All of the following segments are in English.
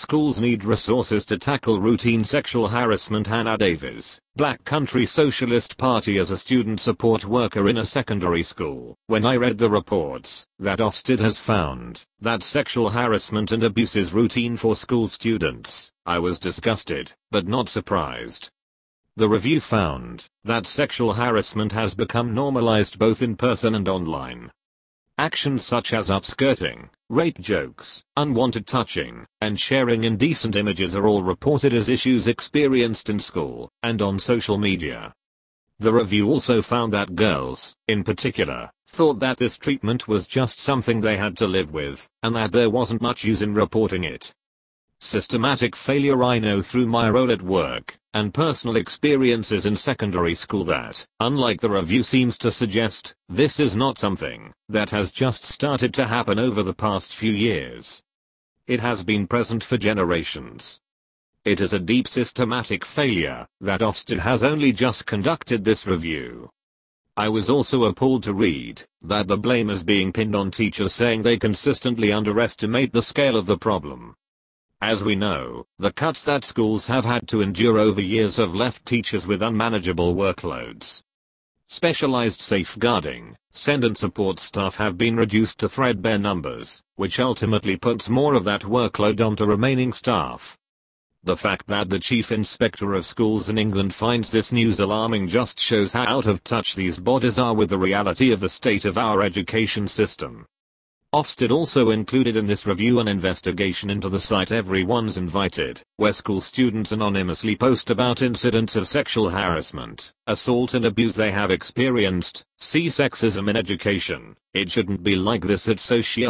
schools need resources to tackle routine sexual harassment. Hannah Davis, Black Country Socialist Party. As a student support worker in a secondary school, when I read the reports that Ofsted has found that sexual harassment and abuse is routine for school students, I was disgusted, but not surprised. The review found that sexual harassment has become normalized both in person and online. Actions such as upskirting, rape jokes, unwanted touching, and sharing indecent images are all reported as issues experienced in school and on social media. The review also found that girls, in particular, thought that this treatment was just something they had to live with, and that there wasn't much use in reporting it. Systematic failure. I know through my role at work and personal experiences in secondary school that, unlike the review seems to suggest, this is not something that has just started to happen over the past few years. It has been present for generations. It is a deep systematic failure that Ofsted has only just conducted this review. I was also appalled to read that the blame is being pinned on teachers, saying they consistently underestimate the scale of the problem. As we know, the cuts that schools have had to endure over years have left teachers with unmanageable workloads. Specialized safeguarding, SEND and support staff have been reduced to threadbare numbers, which ultimately puts more of that workload onto remaining staff. The fact that the Chief Inspector of Schools in England finds this news alarming just shows how out of touch these bodies are with the reality of the state of our education system. Ofsted also included in this review an investigation into the site Everyone's Invited, where school students anonymously post about incidents of sexual harassment, assault and abuse they have experienced. See Sexism in Education, It Shouldn't Be Like This at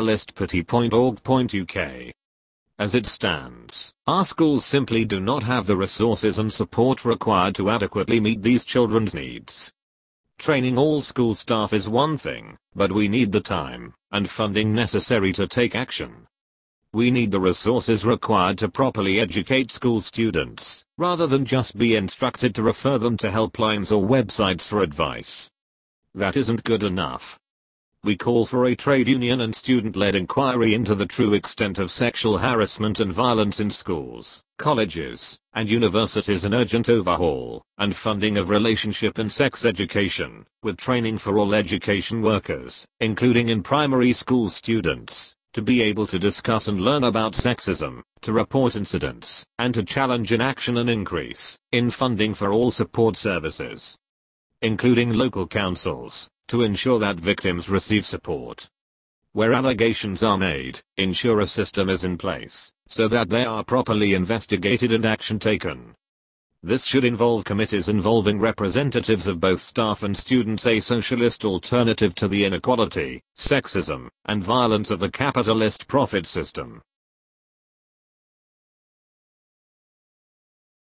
socialistparty.org.uk. As it stands, our schools simply do not have the resources and support required to adequately meet these children's needs. Training all school staff is one thing, but we need the time and funding necessary to take action. We need the resources required to properly educate school students, rather than just be instructed to refer them to helplines or websites for advice. That isn't good enough. We call for a trade union and student-led inquiry into the true extent of sexual harassment and violence in schools, colleges, and universities, an urgent overhaul and funding of relationship and sex education, with training for all education workers, including in primary school students, to be able to discuss and learn about sexism, to report incidents, and to challenge inaction, and increase in funding for all support services, including local councils, to ensure that victims receive support. Where allegations are made, ensure a system is in place, so that they are properly investigated and action taken. This should involve committees involving representatives of both staff and students, a socialist alternative to the inequality, sexism, and violence of the capitalist profit system.